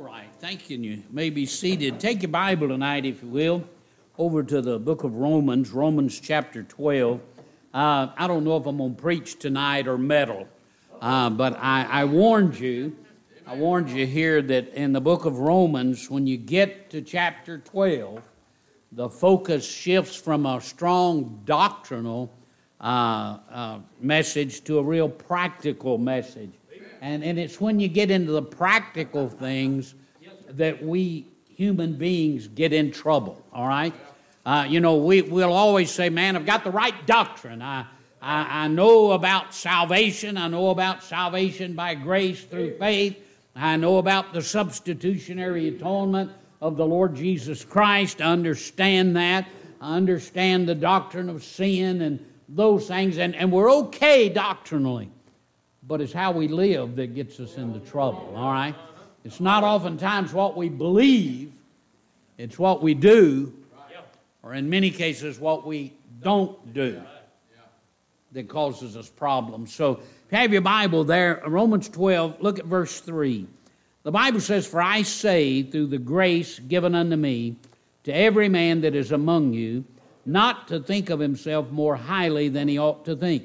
right, thank you. You may be seated. Take your Bible tonight, if you will, over to the book of Romans, Romans chapter 12. I don't know if I'm going to preach tonight or meddle, but I warned you. I warned you here that in the book of Romans, when you get to chapter 12, the focus shifts from a strong doctrinal message to a real practical message. And it's when you get into the practical things that we human beings get in trouble, all right? We'll always say, man, I've got the right doctrine. I know about salvation. I know about salvation by grace through faith. I know about the substitutionary atonement of the Lord Jesus Christ. I understand that. I understand the doctrine of sin and those things. And we're okay doctrinally. But it's how we live that gets us into trouble, all right? It's not oftentimes what we believe. It's what we do, or in many cases, what we don't do that causes us problems. So if you have your Bible there, Romans 12, look at verse 3. The Bible says, "For I say, through the grace given unto me, to every man that is among you, not to think of himself more highly than he ought to think,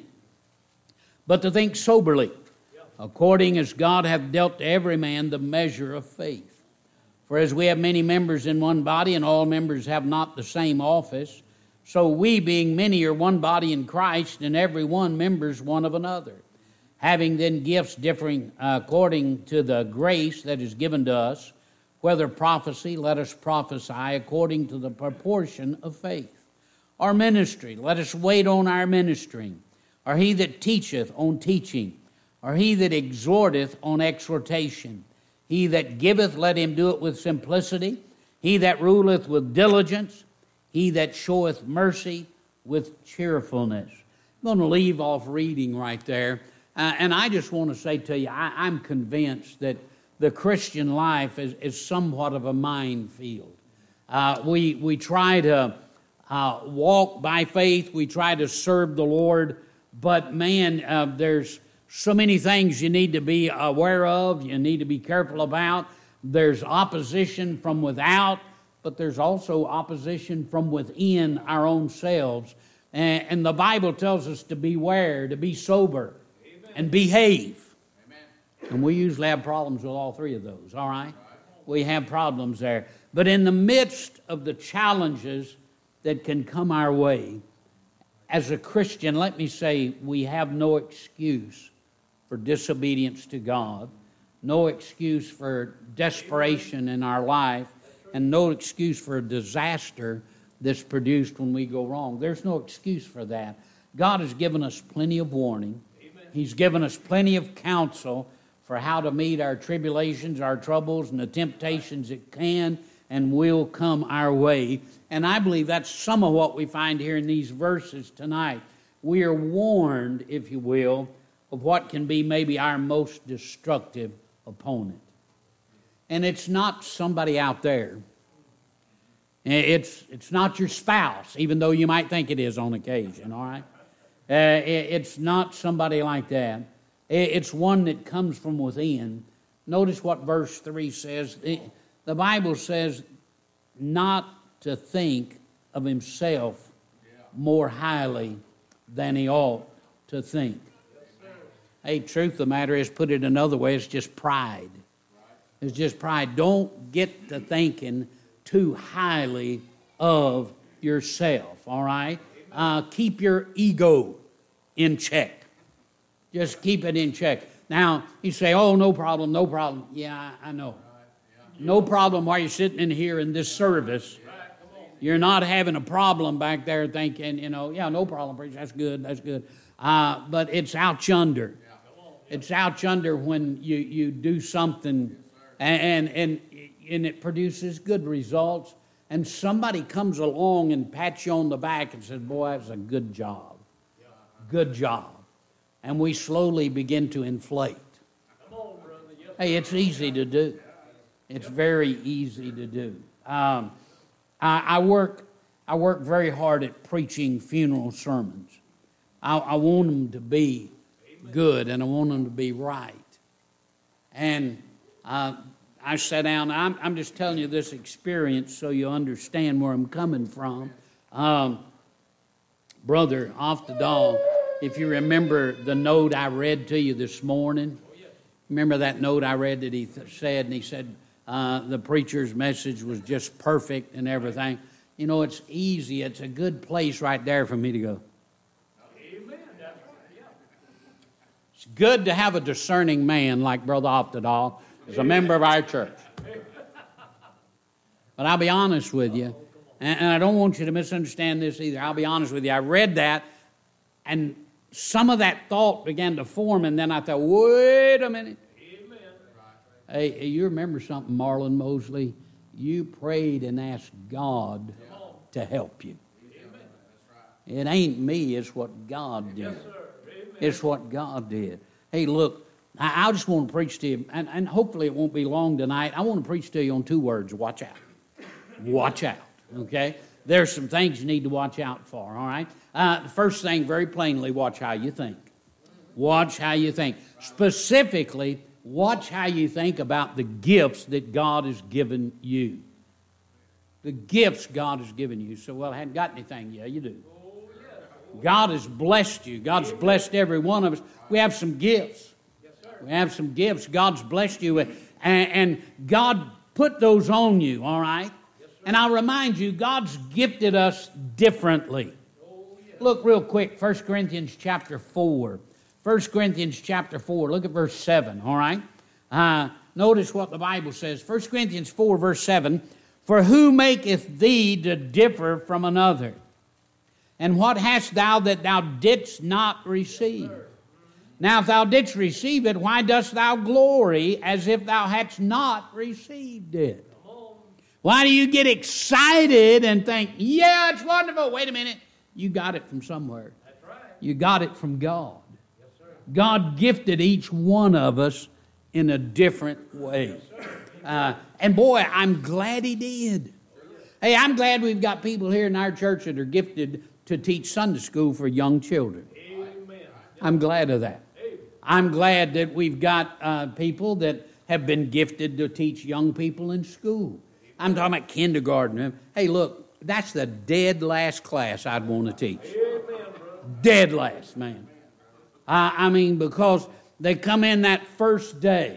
but to think soberly, according as God hath dealt to every man the measure of faith. For as we have many members in one body, and all members have not the same office, so we, being many, are one body in Christ, and every one members one of another. Having then gifts differing according to the grace that is given to us, whether prophecy, let us prophesy according to the proportion of faith. Or ministry, let us wait on our ministering. Or he that teacheth on teaching, or he that exhorteth on exhortation. He that giveth, let him do it with simplicity. He that ruleth with diligence. He that showeth mercy with cheerfulness." I'm going to leave off reading right there. And I just want to say to you, I'm convinced that the Christian life is somewhat of a minefield. We try to walk by faith. We try to serve the Lord. But man, there's so many things you need to be aware of, you need to be careful about. There's opposition from without, but there's also opposition from within our own selves. And the Bible tells us to beware, to be sober, and behave. Amen. And we usually have problems with all three of those, all right? We have problems there. But in the midst of the challenges that can come our way, as a Christian, let me say, we have no excuse for disobedience to God, no excuse for desperation in our life, and no excuse for a disaster that's produced when we go wrong. There's no excuse for that. God has given us plenty of warning. Amen. He's given us plenty of counsel for how to meet our tribulations, our troubles, and the temptations that can and will come our way. And I believe that's some of what we find here in these verses tonight. We are warned, if you will, of what can be maybe our most destructive opponent. And it's not somebody out there. It's not your spouse, even though you might think it is on occasion, all right? It's not somebody like that. It's one that comes from within. Notice what verse 3 says. The Bible says not to think of himself more highly than he ought to think. Hey, truth of the matter is, put it another way, it's just pride. It's just pride. Don't get to thinking too highly of yourself, all right? Keep your ego in check. Just keep it in check. Now, you say, oh, no problem, no problem. Yeah, I know. No problem while you're sitting in here in this service. You're not having a problem back there thinking, yeah, no problem, preacher, that's good, that's good. But it's out yonder. It's out yonder when you do something and it produces good results, and somebody comes along and pats you on the back and says, boy, that's a good job. Good job. And we slowly begin to inflate. Hey, it's easy to do. It's very easy to do. I work very hard at preaching funeral sermons. I want them to be good, and I want them to be right. And I sat down. I'm just telling you this experience so you understand where I'm coming from. Brother Oftedal, if you remember the note I read to you this morning, remember that note I read that he said, and he said the preacher's message was just perfect and everything. You know, it's easy. It's a good place right there for me to go. Amen. It's good to have a discerning man like Brother Oftedal as a member of our church. But I'll be honest with you, and I don't want you to misunderstand this either. I'll be honest with you. I read that, and some of that thought began to form, and then I thought, wait a minute. Amen. Hey, you remember something, Marlon Mosley? You prayed and asked God to help you. Amen. It ain't me, it's what God did. Yes, it's what God did. Hey, look, I just want to preach to you, and hopefully it won't be long tonight. I want to preach to you on 2 words: watch out. Watch out, okay? There's some things you need to watch out for, all right? The first thing, very plainly, watch how you think. Watch how you think. Specifically, watch how you think about the gifts that God has given you. The gifts God has given you. So, well, I hadn't got anything. Yeah, you do. God has blessed you. God's blessed every one of us. We have some gifts. We have some gifts God's blessed you with. And God put those on you, all right? And I'll remind you, God's gifted us differently. Look real quick, 1 Corinthians chapter 4. 1 Corinthians chapter 4, look at verse 7, all right? Notice what the Bible says. 1 Corinthians 4, verse 7, "For who maketh thee to differ from another? And what hast thou that thou didst not receive? Now if thou didst receive it, why dost thou glory as if thou hadst not received it?" Why do you get excited and think, yeah, it's wonderful? Wait a minute. You got it from somewhere. That's right. You got it from God. Yes, sir. God gifted each one of us in a different way. Yes, and boy, I'm glad He did. Hey, I'm glad we've got people here in our church that are gifted to teach Sunday school for young children. Amen. I'm glad of that. I'm glad that we've got people that have been gifted to teach young people in school. I'm talking about kindergarten. Hey, look, that's the dead last class I'd want to teach. Dead last, man. I mean, because they come in that first day.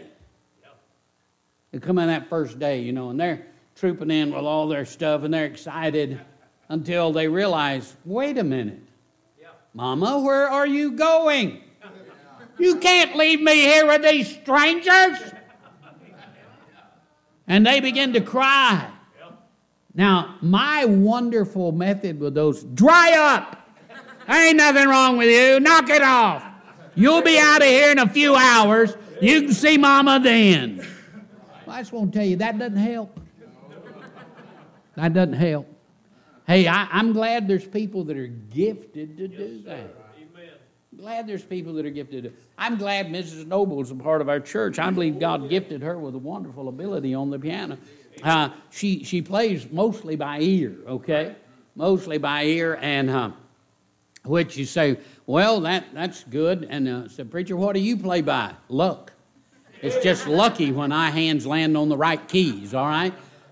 They come in that first day, you know, and they're trooping in with all their stuff, and they're excited until they realize, wait a minute. Mama, where are you going? You can't leave me here with these strangers. And they begin to cry. Now, my wonderful method with those, dry up. There ain't nothing wrong with you. Knock it off. You'll be out of here in a few hours. You can see Mama then. Well, I just want to tell you, that doesn't help. That doesn't help. Hey, I'm glad there's people that are gifted to do that. Glad there's people that are gifted. I'm glad Mrs. Noble is a part of our church. I believe God gifted her with a wonderful ability on the piano. She plays mostly by ear, okay? Mostly by ear, and which you say, well, that's good. And said, preacher, what do you play by? Luck. It's just lucky when our hands land on the right keys, all right?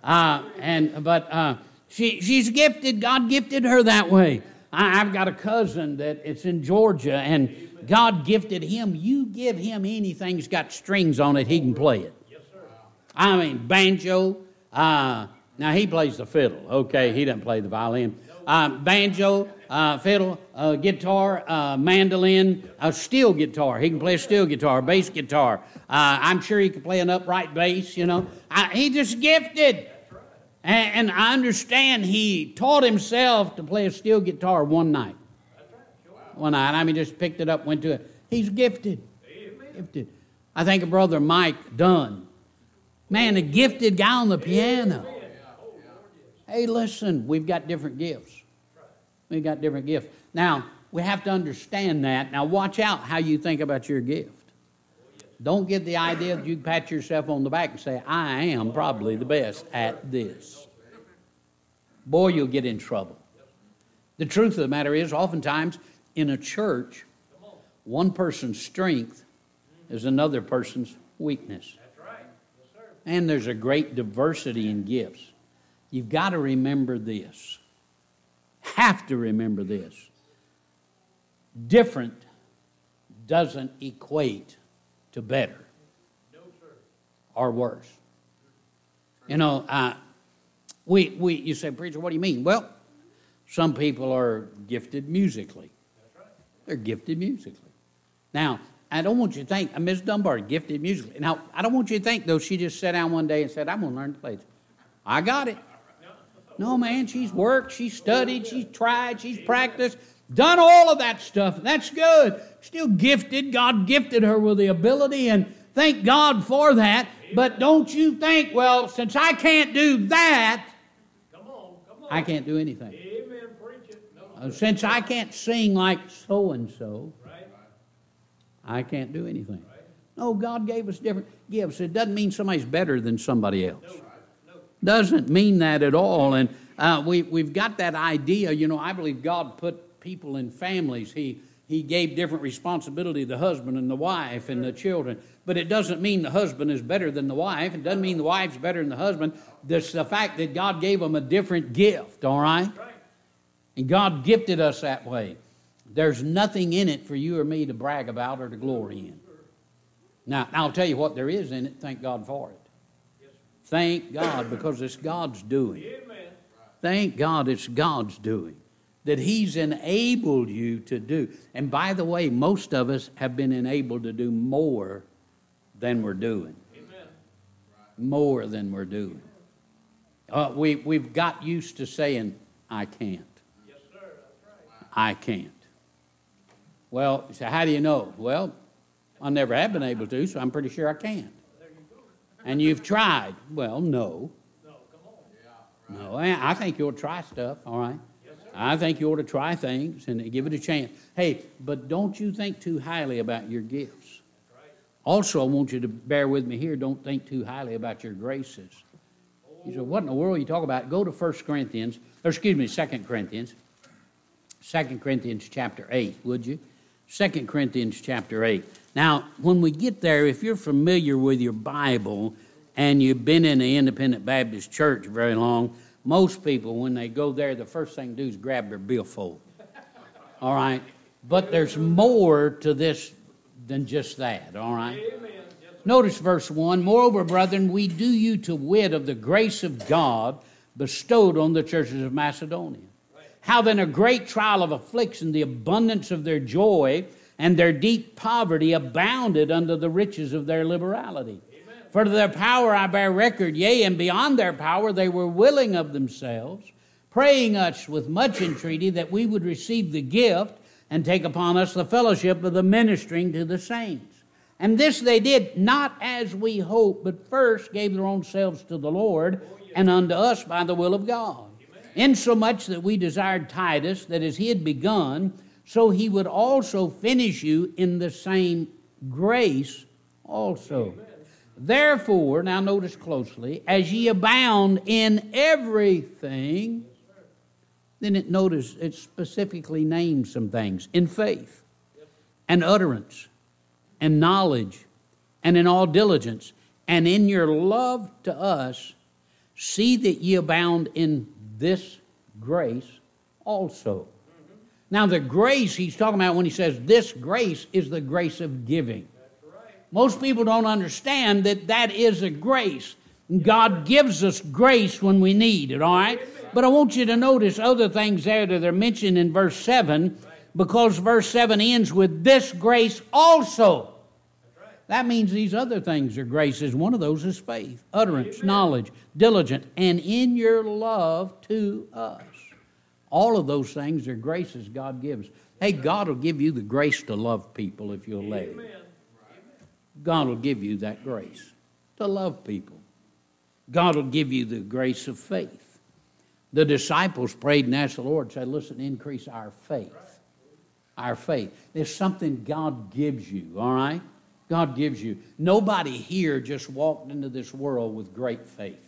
But she's gifted. God gifted her that way. I've got a cousin that it's in Georgia, and God gifted him. You give him anything that's got strings on it, he can play it. Yes, sir. I mean, banjo. Now, he plays the fiddle. Okay, he doesn't play the violin. Banjo, fiddle, guitar, mandolin, steel guitar. He can play a steel guitar, bass guitar. I'm sure he can play an upright bass, you know. He just gifted. And I understand he taught himself to play a steel guitar one night. One night. I mean, just picked it up, went to it. He's gifted. Gifted. I think of Brother Mike Dunn. Man, a gifted guy on the piano. Hey, listen, we've got different gifts. We've got different gifts. Now, we have to understand that. Now, watch out how you think about your gift. Don't get the idea that you can pat yourself on the back and say, I am probably the best at this. Boy, you'll get in trouble. The truth of the matter is, oftentimes in a church, one person's strength is another person's weakness. That's right. Yes, sir. And there's a great diversity in gifts. You've got to remember this. Have to remember this. Different doesn't equate to better or worse. You know, you say, preacher, what do you mean? Well, some people are gifted musically. They're gifted musically. Now, I don't want you to think, Miss Dunbar gifted musically. Now, I don't want you to think, though, she just sat down one day and said, I'm going to learn to play this. I got it. No, man, she's worked, she's studied, she's tried, she's practiced, done all of that stuff. That's good. Still gifted. God gifted her with the ability, and thank God for that. But don't you think, well, since I can't do that, I can't do anything. Amen. Preach it. Since I can't sing like so-and-so, I can't do anything. No, God gave us different gifts. It doesn't mean somebody's better than somebody else. Doesn't mean that at all. And we've got that idea. You know, I believe God put people in families. He gave different responsibility to the husband and the wife and the children. But it doesn't mean the husband is better than the wife. It doesn't mean the wife's better than the husband. It's the fact that God gave them a different gift, all right? And God gifted us that way. There's nothing in it for you or me to brag about or to glory in. Now, I'll tell you what there is in it. Thank God for it. Thank God, because it's God's doing. Thank God it's God's doing, that He's enabled you to do. And by the way, most of us have been enabled to do more than we're doing. More than we're doing. We've got used to saying, I can't. Yes, sir. That's right. I can't. Well, you say, how do you know? Well, I never have been able to, so I'm pretty sure I can't. And you've tried. Well, no. No, I think you ought to try stuff, all right? I think you ought to try things and give it a chance. Hey, but don't you think too highly about your gifts. Also, I want you to bear with me here. Don't think too highly about your graces. You say, what in the world are you talking about? Go to 2 Corinthians chapter 8, would you? 2 Corinthians chapter 8. Now, when we get there, if you're familiar with your Bible and you've been in the Independent Baptist Church very long, most people, when they go there, the first thing to do is grab their billfold. All right? But there's more to this than just that, all right? Notice verse 1, moreover, brethren, we do you to wit of the grace of God bestowed on the churches of Macedonia. How then a great trial of affliction, the abundance of their joy, and their deep poverty abounded under the riches of their liberality. Amen. For to their power I bear record, yea, and beyond their power they were willing of themselves, praying us with much entreaty that we would receive the gift and take upon us the fellowship of the ministering to the saints. And this they did not as we hoped, but first gave their own selves to the Lord and unto us by the will of God. Insomuch that we desired Titus, that as he had begun, so he would also finish you in the same grace also. Amen. Therefore, now notice closely, as ye abound in everything, then it specifically names some things. In faith, and utterance, and knowledge, and in all diligence, and in your love to us, see that ye abound in this grace also. Now, the grace he's talking about when he says this grace is the grace of giving. Most people don't understand that that is a grace. God gives us grace when we need it, all right? But I want you to notice other things there that are mentioned in verse 7, because verse 7 ends with this grace also. That means these other things are graces. One of those is faith, utterance, knowledge, diligent, and in your love to us. All of those things are graces God gives. Hey, God will give you the grace to love people if you'll let Him. God will give you that grace to love people. God will give you the grace of faith. The disciples prayed and asked the Lord, said, listen, increase our faith. Our faith. There's something God gives you, all right? God gives you. Nobody here just walked into this world with great faith.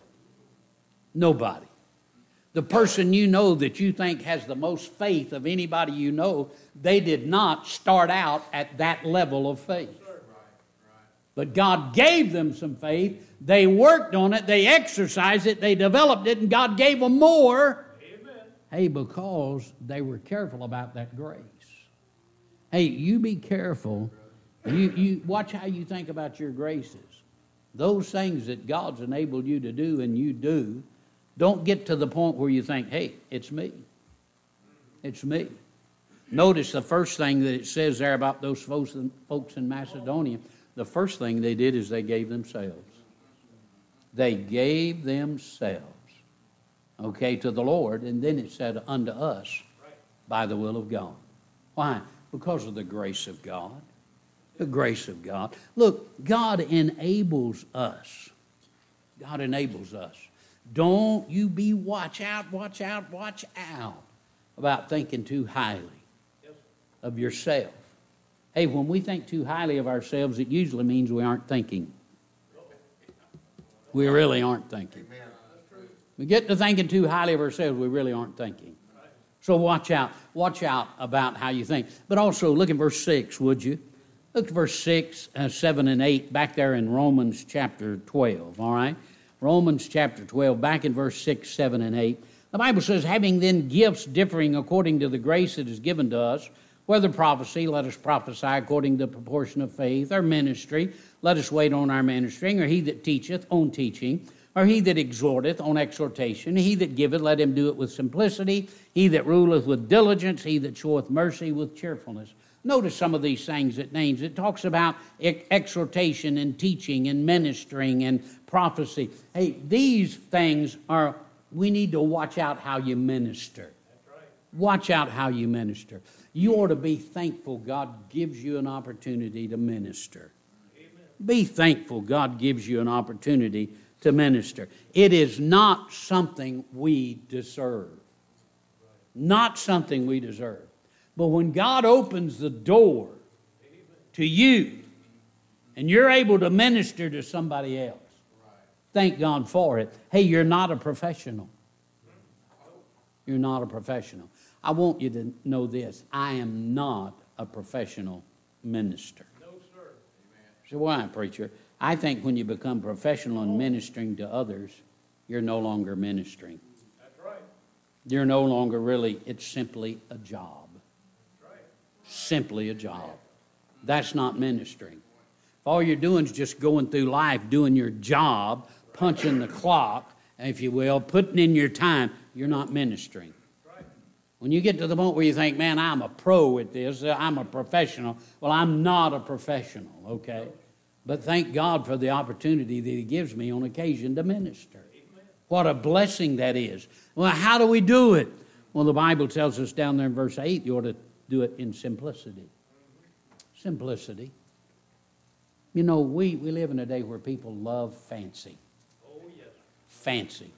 Nobody. The person you know that you think has the most faith of anybody you know, they did not start out at that level of faith. But God gave them some faith. They worked on it. They exercised it. They developed it. And God gave them more. Amen. Hey, because they were careful about that grace. Hey, you be careful. You watch how you think about your graces. Those things that God's enabled you to do and you do, don't get to the point where you think, hey, it's me. It's me. Notice the first thing that it says there about those folks in Macedonia. The first thing they did is they gave themselves. They gave themselves, okay, to the Lord. And then it said, unto us, by the will of God. Why? Because of the grace of God. The grace of God. Look, God enables us. God enables us. Don't you be watch out about thinking too highly of yourself. Hey, when we think too highly of ourselves, it usually means we aren't thinking. We really aren't thinking. We get to thinking too highly of ourselves, we really aren't thinking. So watch out about how you think. But also look at verse 6, would you? Look at verse 6, 7, and 8, back there in Romans chapter 12, all right? Romans chapter 12, back in verse 6, 7, and 8. The Bible says, having then gifts differing according to the grace that is given to us, whether prophecy, let us prophesy according to the proportion of faith, or ministry, let us wait on our ministering, or he that teacheth, on teaching, or he that exhorteth, on exhortation, he that giveth, let him do it with simplicity, he that ruleth with diligence, he that showeth mercy with cheerfulness. Notice some of these things it names. It talks about exhortation and teaching and ministering and prophecy. Hey, these things are, we need to watch out how you minister. That's right. Watch out how you minister. You ought to be thankful God gives you an opportunity to minister. Amen. Be thankful God gives you an opportunity to minister. It is not something we deserve. Not something we deserve. But when God opens the door to you and you're able to minister to somebody else, thank God for it. Hey, you're not a professional. You're not a professional. I want you to know this. I am not a professional minister. No, sir. So why, preacher? I think when you become professional in ministering to others, you're no longer ministering. That's right. You're no longer really, it's simply a job. That's right. Simply a job. That's not ministering. If all you're doing is just going through life, doing your job, punching the clock, if you will, putting in your time, you're not ministering. Right. When you get to the point where you think, man, I'm a pro at this, I'm a professional. Well, I'm not a professional, okay? But thank God for the opportunity that He gives me on occasion to minister. Amen. What a blessing that is. Well, how do we do it? Well, the Bible tells us down there in verse 8, you ought to do it in simplicity. Simplicity. You know, we live in a day where people love fancy. Oh, yes. Fancy.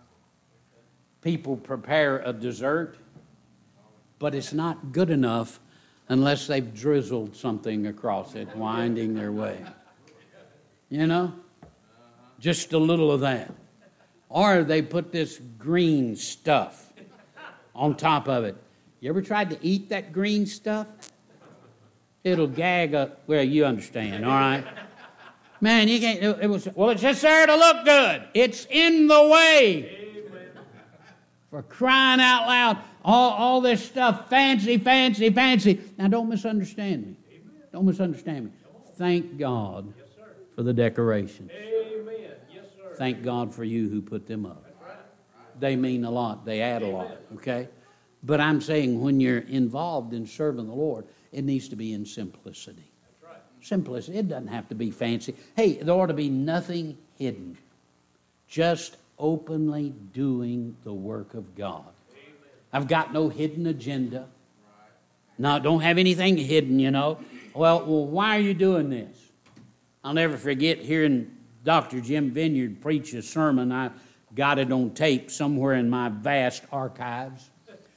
People prepare a dessert, but it's not good enough unless they've drizzled something across it, winding their way. You know? Just a little of that. Or they put this green stuff on top of it. You ever tried to eat that green stuff? It'll gag up. Well, you understand, all right? Man, you can't. Well, it's just there to look good. It's in the way. Amen. For crying out loud, all this stuff, fancy. Now, don't misunderstand me. Amen. Don't misunderstand me. Thank God Yes, sir. for the decorations. Amen. Yes, sir. Thank God for you who put them up. That's right. They mean a lot. They add a lot, okay? But I'm saying when you're involved in serving the Lord, it needs to be in simplicity. That's right. Simplicity. It doesn't have to be fancy. Hey, there ought to be nothing hidden. Just openly doing the work of God. Amen. I've got no hidden agenda. No, don't have anything hidden, you know. Well, why are you doing this? I'll never forget hearing Dr. Jim Vineyard preach a sermon. I got it on tape somewhere in my vast archives.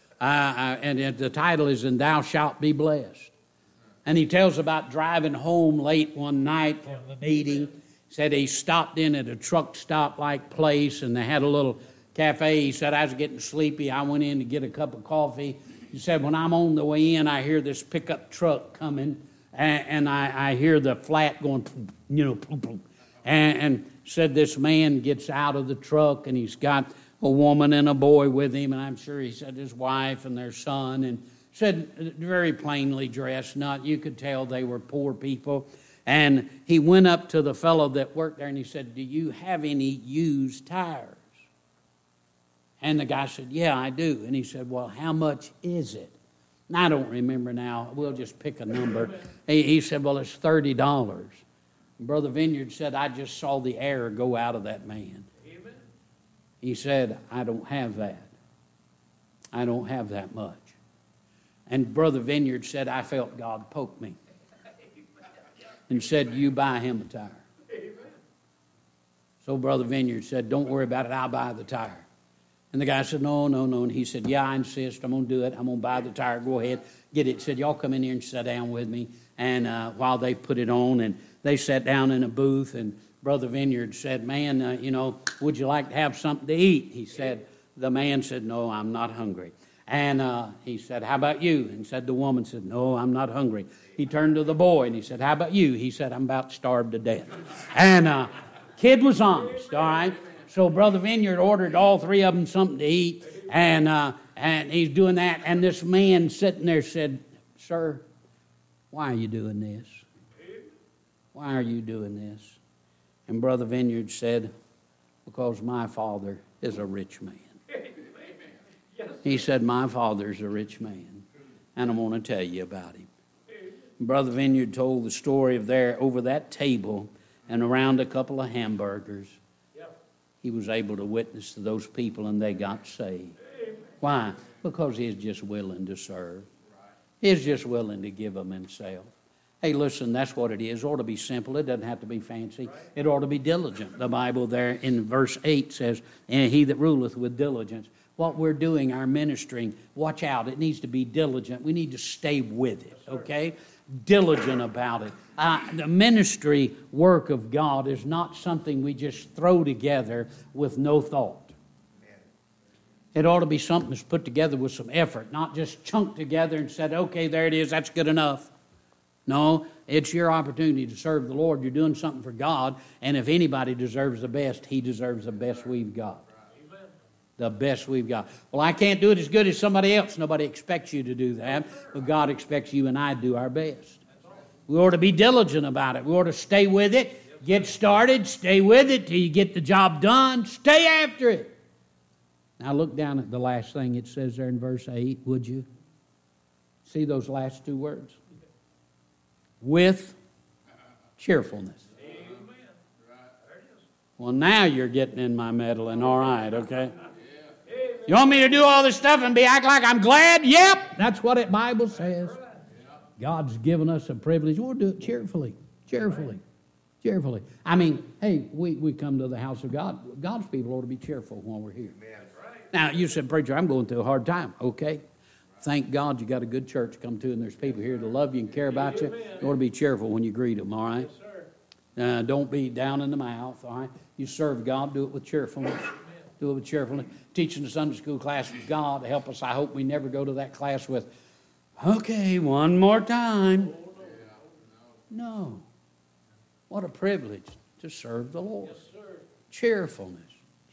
And the title is, And Thou Shalt Be Blessed. And he tells about driving home late one night from a meeting. Said he stopped in at a truck stop-like place, and they had a little cafe. He said, I was getting sleepy. I went in to get a cup of coffee. He said, when I'm on the way in, I hear this pickup truck coming and I hear the flat going, you know, and said this man gets out of the truck, and he's got a woman and a boy with him, and I'm sure he said his wife and their son, and said very plainly dressed, not, you could tell they were poor people. And he went up to the fellow that worked there, and he said, do you have any used tires? And the guy said, yeah, I do. And he said, well, how much is it? And I don't remember now. We'll just pick a number. He said, well, it's $30. Brother Vineyard said, I just saw the air go out of that man. Amen. He said, I don't have that. I don't have that much. And Brother Vineyard said, I felt God poke me and said, you buy him a tire. Amen. So Brother Vineyard said, don't worry about it, I'll buy the tire. And the guy said, no. And he said, yeah, I insist, I'm going to do it. I'm going to buy the tire, go ahead, get it. He said, y'all come in here and sit down with me. And while they put it on, and they sat down in a booth, and Brother Vineyard said, man, would you like to have something to eat? He said, the man said, no, I'm not hungry. And he said, how about you? And said the woman said, no, I'm not hungry. He turned to the boy and he said, how about you? He said, I'm about starved to death. And kid was honest, all right? So Brother Vineyard ordered all three of them something to eat, and he's doing that. And this man sitting there said, sir, why are you doing this? Why are you doing this? And Brother Vineyard said, because my father is a rich man. He said, my father's a rich man, and I'm going to tell you about him. Brother Vineyard told the story of there over that table and around a couple of hamburgers. He was able to witness to those people, and they got saved. Why? Because he's just willing to serve. He's just willing to give them himself. Hey, listen, that's what it is. It ought to be simple. It doesn't have to be fancy. It ought to be diligent. The Bible there in verse 8 says, and he that ruleth with diligence. What we're doing, our ministering, watch out. It needs to be diligent. We need to stay with it, okay? Diligent about it. The ministry work of God is not something we just throw together with no thought. It ought to be something that's put together with some effort, not just chunked together and said, okay, there it is, that's good enough. No, it's your opportunity to serve the Lord. You're doing something for God, and if anybody deserves the best, he deserves the best we've got. The best we've got. Well, I can't do it as good as somebody else. Nobody expects you to do that, but God expects you and I to do our best. We ought to be diligent about it. We ought to stay with it, get started, stay with it till you get the job done, stay after it. Now look down at the last thing it says there in verse 8, would you? See those last two words? With cheerfulness. Well, now you're getting in my meddling, all right, okay? You want me to do all this stuff and act like I'm glad? Yep, that's what the Bible says. God's given us a privilege. We'll do it cheerfully. I mean, hey, we come to the house of God. God's people ought to be cheerful when we're here. Now, you said, preacher, I'm going through a hard time. Okay. Thank God you got a good church to come to, and there's people here to love you and care about you. You ought to be cheerful when you greet them, all right? Don't be down in the mouth, all right? You serve God, do it with cheerfulness. Do it with cheerfulness. Teaching the Sunday school class with God, help us. I hope we never go to that class with, okay, one more time. No. What a privilege to serve the Lord. Cheerfulness.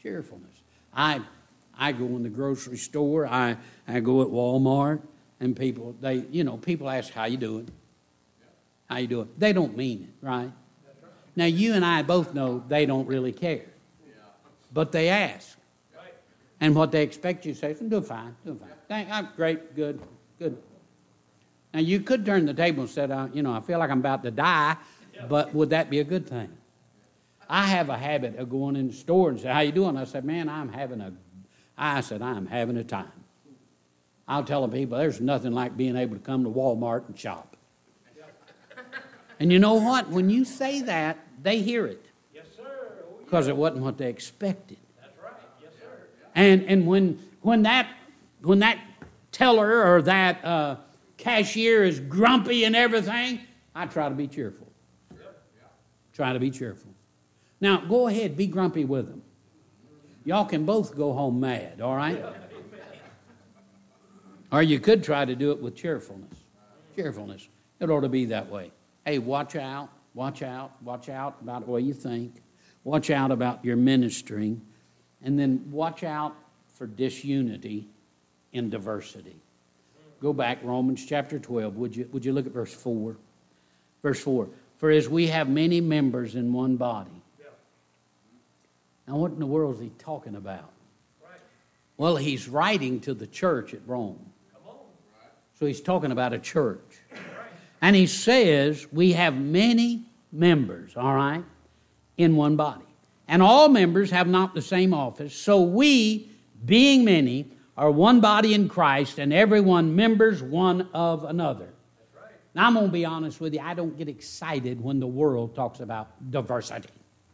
I go in the grocery store. I go at Walmart, and people ask, how you doing? How you doing? They don't mean it, right? Now, you and I both know they don't really care. But they ask. And what they expect you to say is, I'm doing fine. I'm great, good. Now, you could turn the table and say, I feel like I'm about to die, but would that be a good thing? I have a habit of going in the store and say, how you doing? I said, man, I'm having a time. I'll tell the people, there's nothing like being able to come to Walmart and shop. And you know what? When you say that, they hear it. Yes, sir. Because it wasn't what they expected. That's right. Yes, sir. And when that teller or that cashier is grumpy and everything, I try to be cheerful. Try to be cheerful. Now, go ahead, be grumpy with them. Y'all can both go home mad, all right? Or you could try to do it with cheerfulness. It ought to be that way. Hey, watch out about the way you think. Watch out about your ministering. And then watch out for disunity in diversity. Go back, Romans chapter 12. Would you look at verse 4? Verse 4. For as we have many members in one body. Now, what in the world is he talking about? Well, he's writing to the church at Rome. So he's talking about a church. And he says we have many members, all right, in one body. And all members have not the same office. So we, being many, are one body in Christ, and everyone members one of another. Now, I'm going to be honest with you. I don't get excited when the world talks about diversity.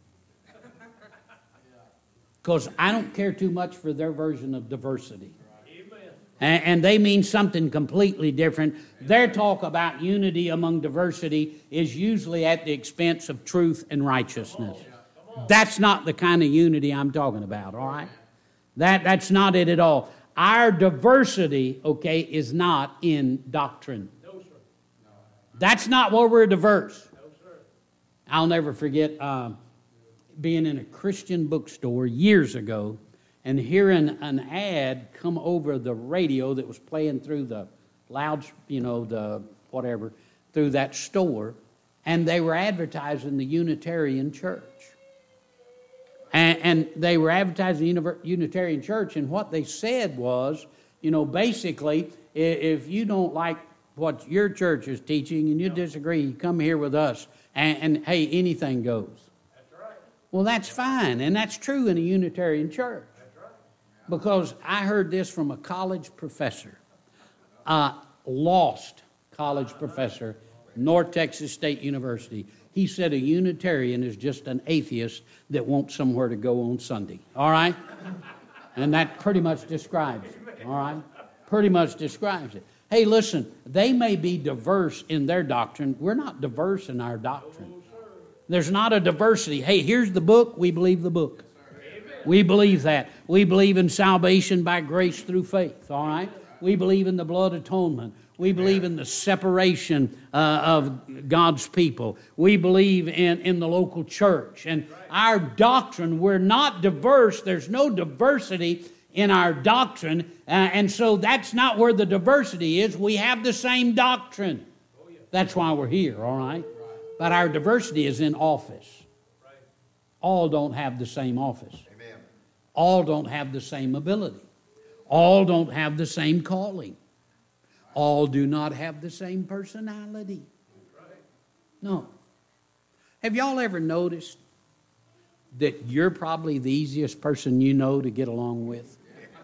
Because I don't care too much for their version of diversity. And they mean something completely different. Their talk about unity among diversity is usually at the expense of truth and righteousness. That's not the kind of unity I'm talking about, all right? That's not it at all. Our diversity, okay, is not in doctrine. No, sir. That's not where we're diverse. No, sir. I'll never forget being in a Christian bookstore years ago and hearing an ad come over the radio that was playing through the through that store, and they were advertising the Unitarian Church. And they were advertising the Unitarian Church, and what they said was, basically, if you don't like what your church is teaching and you disagree, you come here with us, and hey, anything goes. That's right. Well, that's fine, and that's true in a Unitarian church. That's right. Because I heard this from a college professor, lost college professor, North Texas State University. He said a Unitarian is just an atheist that wants somewhere to go on Sunday. All right? And that pretty much describes it. All right? Pretty much describes it. Hey, listen, they may be diverse in their doctrine. We're not diverse in our doctrine. There's not a diversity. Hey, here's the book. We believe the book. We believe that. We believe in salvation by grace through faith. All right? We believe in the blood atonement. We believe in the separation of God's people. We believe in the local church. And our doctrine, we're not diverse. There's no diversity in our doctrine. And so that's not where the diversity is. We have the same doctrine. That's why we're here, all right? But our diversity is in office. All don't have the same office. All don't have the same ability. All don't have the same calling. All do not have the same personality. No. Have y'all ever noticed that you're probably the easiest person you know to get along with?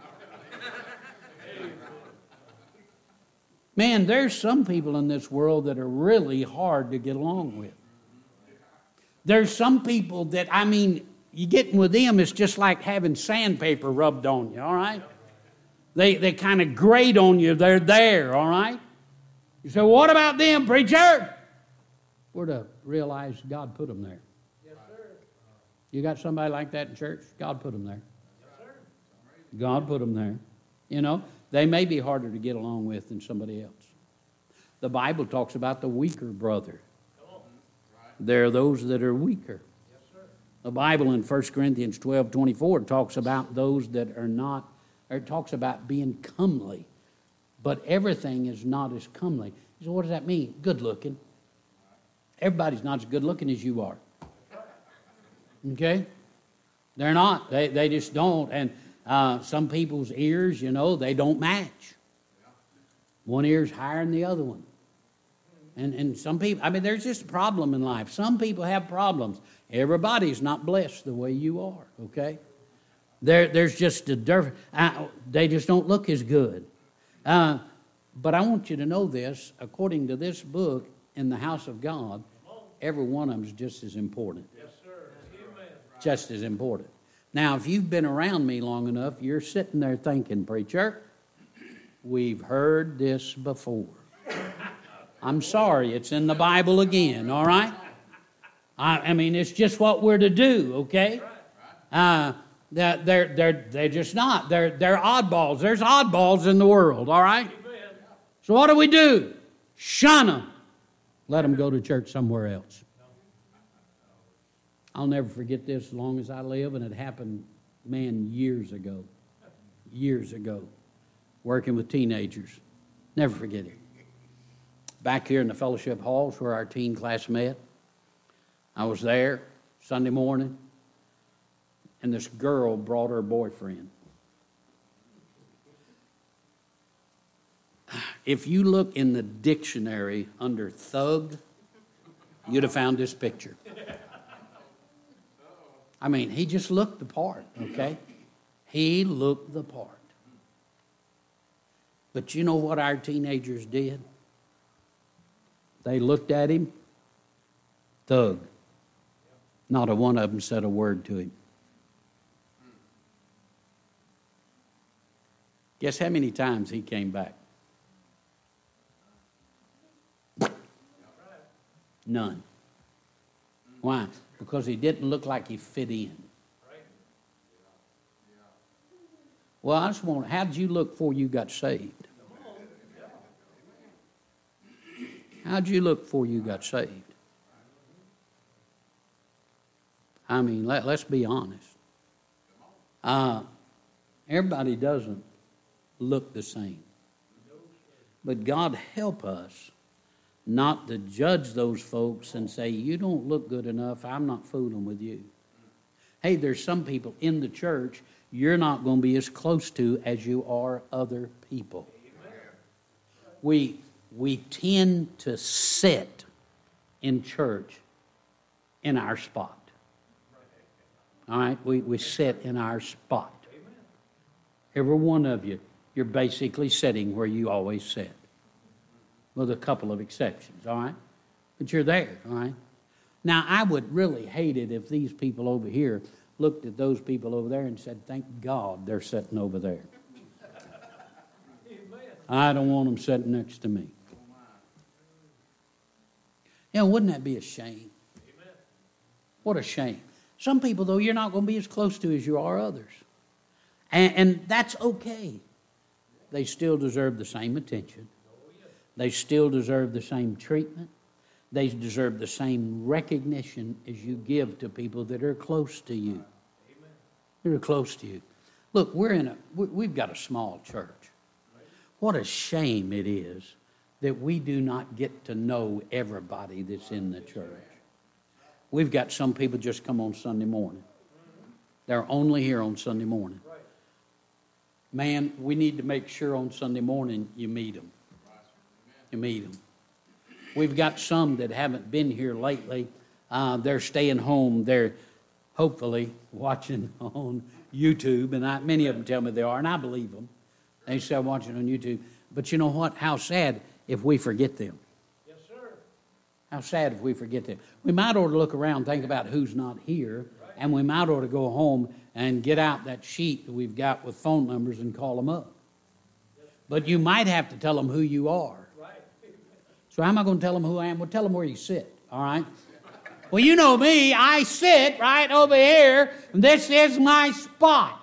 Man, there's some people in this world that are really hard to get along with. There's some people that, you getting with them, it's just like having sandpaper rubbed on you, all right? They kind of grate on you. They're there, all right? You say, well, what about them, preacher? We're to realize God put them there. Yes, sir. You got somebody like that in church? God put them there. Yes, sir. God put them there. They may be harder to get along with than somebody else. The Bible talks about the weaker brother. There are those that are weaker. Yes, sir. The Bible in 1 Corinthians 12:24 talks about those that are not, or it talks about being comely. But everything is not as comely. So what does that mean? Good looking. Everybody's not as good looking as you are. Okay? They're not. They just don't. And some people's ears, they don't match. One ear's higher than the other one. And some people, there's just a problem in life. Some people have problems. Everybody's not blessed the way you are, okay? There's just a different, they just don't look as good. But I want you to know this, according to this book, in the house of God, every one of them is just as important. Yes, sir. Amen. Just as important. Now, if you've been around me long enough, you're sitting there thinking, preacher, we've heard this before. I'm sorry, it's in the Bible again, all right? It's just what we're to do, okay? They're just not. They're oddballs. There's oddballs in the world, all right? Amen. So what do? Shun them. Let them go to church somewhere else. I'll never forget this as long as I live, and it happened, man, years ago. Years ago, working with teenagers. Never forget it. Back here in the fellowship halls where our teen class met, I was there Sunday morning, and this girl brought her boyfriend. If you look in the dictionary under thug, you'd have found this picture. I mean, he just looked the part, okay? He looked the part. But you know what our teenagers did? They looked at him, thug. Not a one of them said a word to him. Guess how many times he came back? None. Why? Because he didn't look like he fit in. Well, I just want, how did you look before you got saved? How'd you look before you got saved? I mean, let's be honest. Everybody doesn't look the same. But God help us not to judge those folks and say, you don't look good enough, I'm not fooling with you. Hey, there's some people in the church you're not going to be as close to as you are other people. We tend to sit in church in our spot. All right? We sit in our spot. Every one of you, you're basically sitting where you always sit, with a couple of exceptions, all right? But you're there, all right? Now, I would really hate it if these people over here looked at those people over there and said, thank God they're sitting over there. I don't want them sitting next to me. You know, wouldn't that be a shame? What a shame. Some people, though, you're not going to be as close to as you are others. And that's okay. They still deserve the same attention. They still deserve the same treatment. They deserve the same recognition as you give to people that are close to you. That are close to you. Look, we've got a small church. What a shame it is that we do not get to know everybody that's in the church. We've got some people just come on Sunday morning. They're only here on Sunday morning. Man, we need to make sure on Sunday morning you meet them. You meet them. We've got some that haven't been here lately. They're staying home. They're hopefully watching on YouTube, and many of them tell me they are, and I believe them. They say watching on YouTube. But you know what? How sad if we forget them. Yes, sir. How sad if we forget them. We might ought to look around and think about who's not here, and we might ought to go home and get out that sheet that we've got with phone numbers and call them up. But you might have to tell them who you are. So how am I going to tell them who I am? Well, tell them where you sit, all right? Well, you know me. I sit right over here, and this is my spot.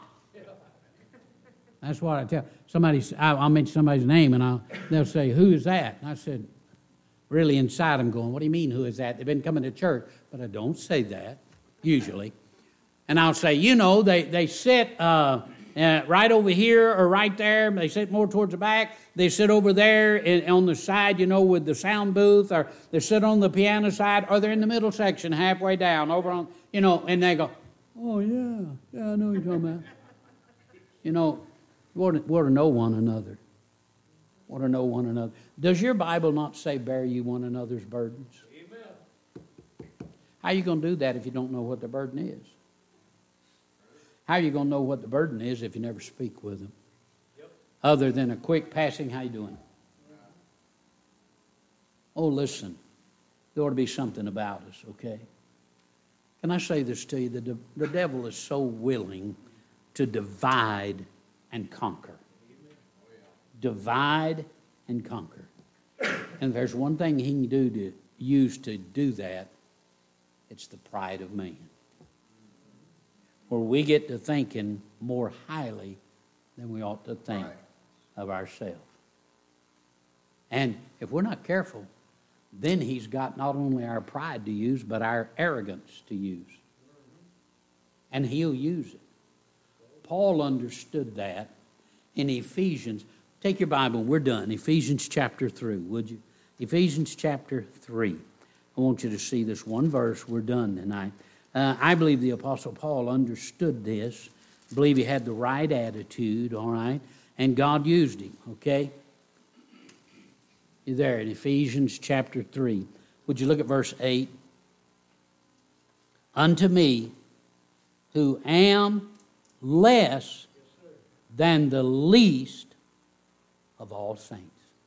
That's what I tell somebody. I'll mention somebody's name, and they'll say, who is that? And I said, really inside I'm going, what do you mean, who is that? They've been coming to church. But I don't say that, usually. And I'll say, you know, they sit right over here or right there. They sit more towards the back. They sit over there on the side, you know, with the sound booth. Or they sit on the piano side. Or they're in the middle section halfway down over on, you know, and they go, oh, yeah, I know what you're talking about. You know, we ought to know one another. We ought to know one another. Does your Bible not say, bear you one another's burdens? Amen. How are you going to do that if you don't know what the burden is? How are you going to know what the burden is if you never speak with them? Yep. Other than a quick passing, how you doing? Oh, listen, there ought to be something about us, okay? Can I say this to you? The devil is so willing to divide and conquer. Divide and conquer. And if there's one thing he can do to use to do that, it's the pride of man. Where we get to thinking more highly than we ought to think of ourselves. And if we're not careful, then he's got not only our pride to use, but our arrogance to use. And he'll use it. Paul understood that in Ephesians. Take your Bible, we're done. Ephesians chapter 3, would you? Ephesians chapter 3. I want you to see this one verse. We're done tonight. I believe the Apostle Paul understood this. I believe he had the right attitude, all right? And God used him, okay? You're there in Ephesians chapter 3. Would you look at verse 8? Unto me, who am less than the least of all saints.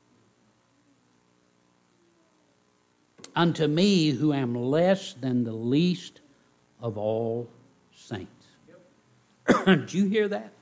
Unto me, who am less than the least of all saints. Did you hear that?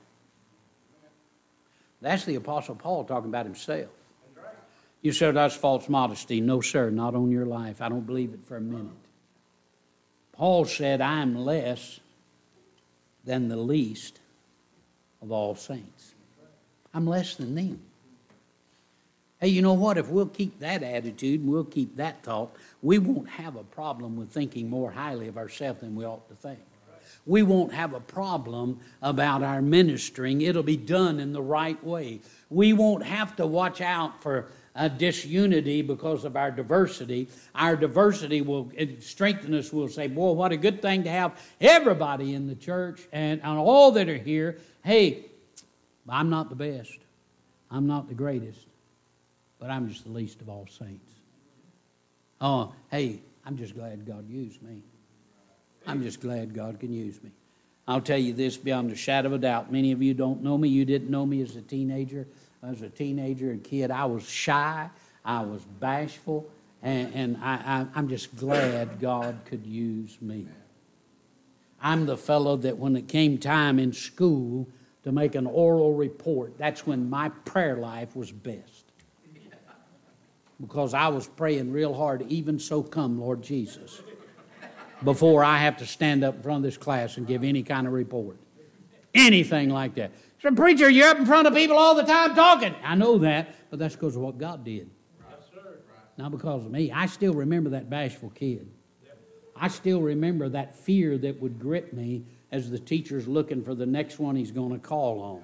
That's the Apostle Paul talking about himself. You said that's false modesty. No, sir, not on your life. I don't believe it for a minute. Paul said, I am less than the least of all saints. I'm less than them. Hey, you know what? If we'll keep that attitude and we'll keep that thought, we won't have a problem with thinking more highly of ourselves than we ought to think. We won't have a problem about our ministering. It'll be done in the right way. We won't have to watch out for disunity because of our diversity. Our diversity will strengthen us. We'll say, boy, what a good thing to have everybody in the church and all that are here. Hey, I'm not the best. I'm not the greatest. But I'm just the least of all saints. Oh, hey, I'm just glad God used me. I'm just glad God can use me. I'll tell you this beyond a shadow of a doubt. Many of you don't know me. You didn't know me as a teenager. As a teenager and kid, I was shy. I was bashful. And I'm just glad God could use me. I'm the fellow that when it came time in school to make an oral report, that's when my prayer life was best. Because I was praying real hard, even so come, Lord Jesus, before I have to stand up in front of this class and give any kind of report. Anything like that. So, preacher, you're up in front of people all the time talking. I know that, but that's because of what God did. Yes, sir. Not because of me. I still remember that bashful kid. I still remember that fear that would grip me as the teacher's looking for the next one he's going to call on.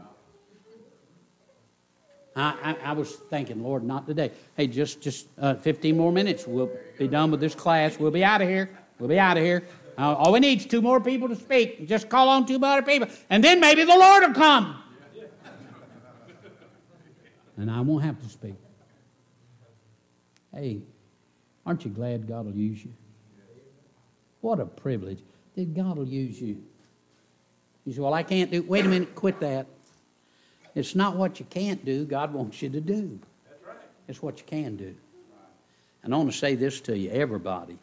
I was thinking, Lord, not today. Hey, just 15 more minutes. We'll be done with this class. We'll be out of here. We'll be out of here. All we need is 2 more people to speak. Just call on 2 more people, and then maybe the Lord will come. And I won't have to speak. Hey, aren't you glad God will use you? What a privilege that God will use you. You say, well, I can't do. Wait a minute, quit that. It's not what you can't do God wants you to do. That's right. It's what you can do. And I want to say this to you, everybody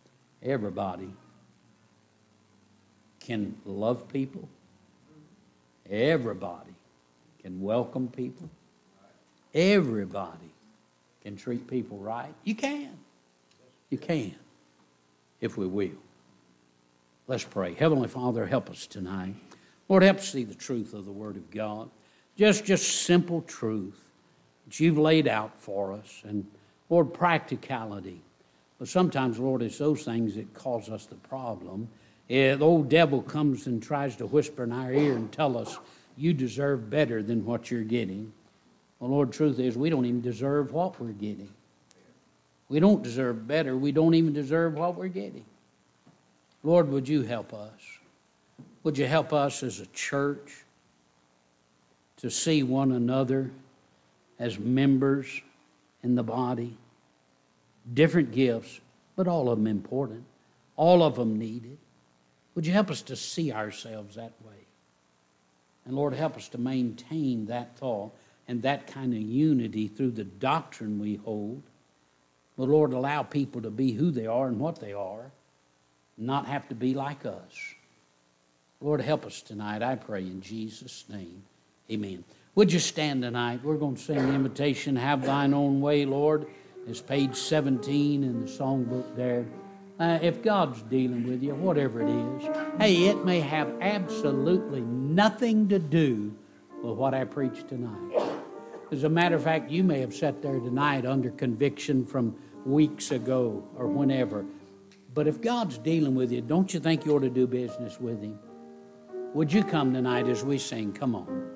can love people. Everybody can welcome people. Everybody can treat people right. You can. You can, if we will. Let's pray. Heavenly Father, help us tonight. Lord, help us see the truth of the Word of God. Just simple truth that you've laid out for us. And, Lord, practicality. But sometimes, Lord, it's those things that cause us the problem. The old devil comes and tries to whisper in our ear and tell us, you deserve better than what you're getting. Well, Lord, the truth is we don't even deserve what we're getting. We don't deserve better. We don't even deserve what we're getting. Lord, would you help us? Would you help us as a church to see one another as members in the body? Different gifts, but all of them important. All of them needed. Would you help us to see ourselves that way? And Lord, help us to maintain that thought and that kind of unity through the doctrine we hold. But Lord, allow people to be who they are and what they are, not have to be like us. Lord, help us tonight, I pray in Jesus' name. Amen. Would you stand tonight? We're going to sing the invitation, Have Thine Own Way, Lord. It's page 17 in the songbook there. If God's dealing with you, whatever it is, hey, it may have absolutely nothing to do with what I preached tonight. As a matter of fact, you may have sat there tonight under conviction from weeks ago or whenever. But if God's dealing with you, don't you think you ought to do business with Him? Would you come tonight as we sing? Come on.